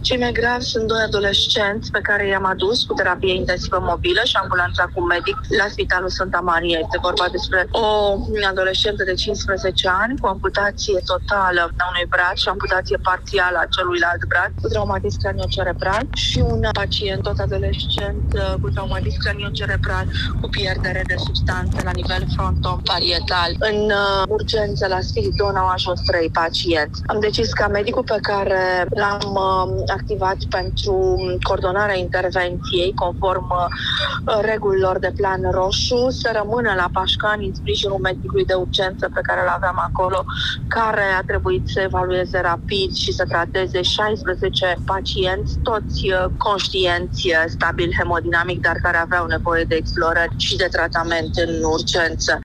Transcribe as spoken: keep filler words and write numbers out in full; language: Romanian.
Cei mai gravi sunt doi adolescenți pe care i-am adus cu terapie intensivă mobilă și ambulanța cu medic la Spitalul Sfânta Maria. Este vorba despre o adolescentă de cincisprezece ani cu amputație totală a unui braț și amputație parțială a celuilalt braț cu traumatism craniocerebral și un pacient tot adolescent cu traumatism craniocerebral cu pierdere de substanțe la nivel frontoparietal. În uh, urgență la Spiridon au ajuns trei pacienți. Am decis ca medicul pe care l-am uh, activat pentru coordonarea intervenției conform uh, regulilor de plan roșu să rămână la Pașcani în sprijinul medicului de urgență pe care îl aveam acolo, care a trebuit să evalueze rapid și să trateze șaisprezece pacienți, toți uh, conștienți, stabil hemodinamic, dar care aveau nevoie de explorări și de tratament în urgență.